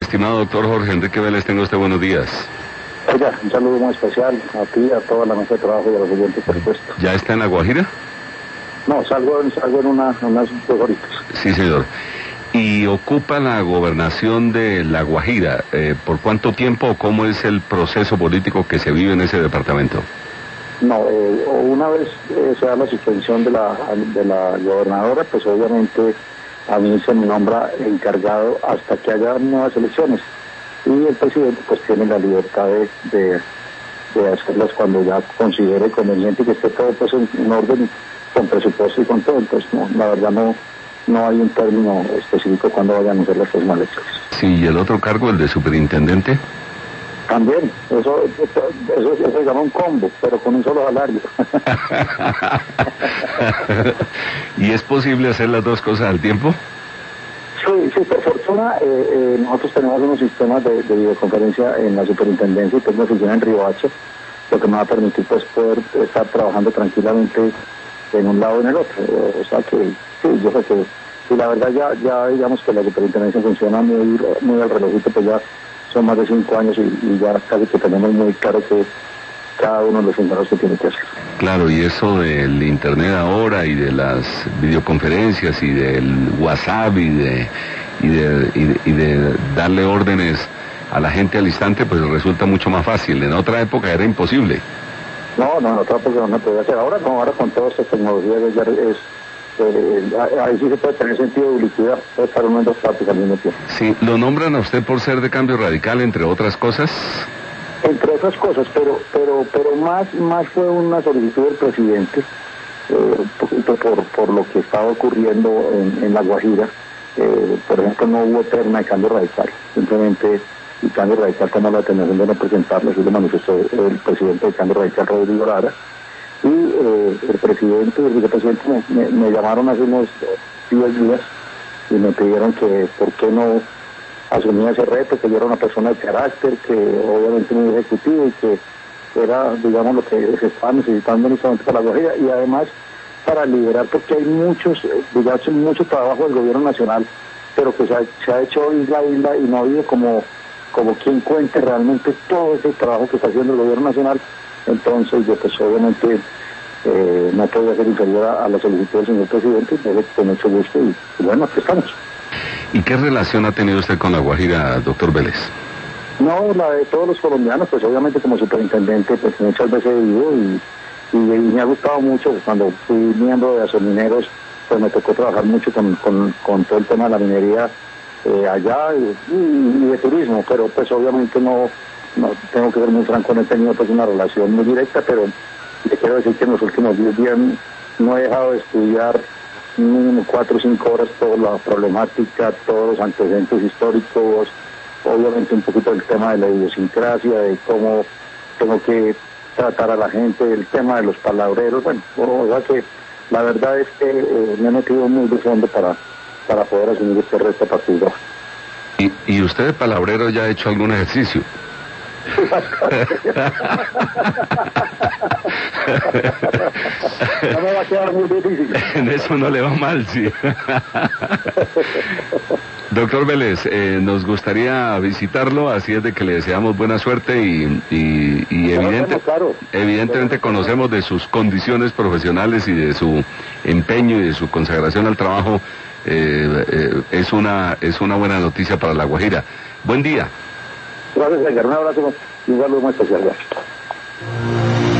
Estimado doctor Jorge Enrique Vélez, tenga usted buenos días. Oiga, un saludo muy especial a ti, a toda la mesa de trabajo y a los oyentes, por supuesto. ¿Ya está en La Guajira? No, salgo en unas 2 horitas. Sí, señor. ¿Y ocupa la gobernación de La Guajira? ¿Por cuánto tiempo o cómo es el proceso político que se vive en ese departamento? No, una vez se da la suspensión de la gobernadora, pues obviamente a mí se me nombra encargado hasta que haya nuevas elecciones. Y el presidente pues tiene la libertad de hacerlas cuando ya considere conveniente y que esté todo pues en orden, con presupuesto y con todo. Entonces no, la verdad no hay un término específico cuando vayan a hacer las próximas elecciones. Sí, ¿y el otro cargo, el de superintendente? También, eso se llama un combo, pero con un solo salario. ¿Y es posible hacer las dos cosas al tiempo? Sí, por fortuna nosotros tenemos unos sistemas de videoconferencia en la superintendencia y tengo una oficina en Riohacha, lo que me va a permitir pues poder estar trabajando tranquilamente en un lado y en el otro. O sea que sí, yo creo que y la verdad ya digamos que la superintendencia funciona muy al relojito, pues ya son más de 5 años y ya casi que tenemos muy claro que cada uno de los funcionarios que tiene que hacer. Claro, y eso del internet ahora y de las videoconferencias y del WhatsApp y de darle órdenes a la gente al instante, pues resulta mucho más fácil. En otra época era imposible. No, en otra época no podía hacer. Ahora no, ahora con todas estas tecnologías ahí sí se puede tener sentido de ubicuidad, puede estar uno en dos partes al mismo tiempo. Sí, ¿lo nombran a usted por ser de Cambio Radical, entre otras cosas? Entre otras cosas, pero más fue una solicitud del presidente, un poquito por lo que estaba ocurriendo en La Guajira. Por ejemplo, no hubo terna de Cambio Radical, simplemente y Cambio Radical tomó la determinación de no presentarlo, así lo manifestó el presidente de Cambio Radical, Rodrigo Lara, y el presidente y el vicepresidente me llamaron hace unos 10 días y me pidieron que por qué no asumía ese reto, que yo era una persona de carácter, que obviamente muy ejecutivo y que era, digamos, lo que se estaba necesitando en este momento para La Guajira, y además para liderar, porque hay mucho trabajo del gobierno nacional, pero que se ha hecho isla a isla y no ha habido como quien cuente realmente todo ese trabajo que está haciendo el gobierno nacional. Entonces yo pues obviamente no podía ser inferior a la solicitud del señor presidente, con mucho gusto y bueno, aquí estamos. ¿Y qué relación ha tenido usted con La Guajira, doctor Vélez? No, la de todos los colombianos, pues obviamente como superintendente, pues muchas veces he ido y me ha gustado mucho. Cuando fui miembro de Gasolineros, pues me tocó trabajar mucho con todo el tema de la minería allá y de turismo, pero pues obviamente no tengo que ser muy franco, no he tenido pues una relación muy directa, pero le quiero decir que en los últimos 10 días no he dejado de estudiar mínimo 4 o 5 horas toda la problemática, todos los antecedentes históricos, obviamente un poquito del tema de la idiosincrasia, de cómo tengo que tratar a la gente, el tema de los palabreros, bueno, o sea que la verdad es que me he metido muy de fondo para poder asumir este reto particular. ¿Y usted de palabrero ya ha hecho algún ejercicio? No me va a quedar muy difícil. En eso no le va mal, sí. Doctor Vélez, nos gustaría visitarlo, así es de que le deseamos buena suerte y evidentemente conocemos de sus condiciones profesionales y de su empeño y de su consagración al trabajo. Es una buena noticia para La Guajira. Buen día. Gracias, Edgar. Un abrazo y un saludo muy especial. Gracias.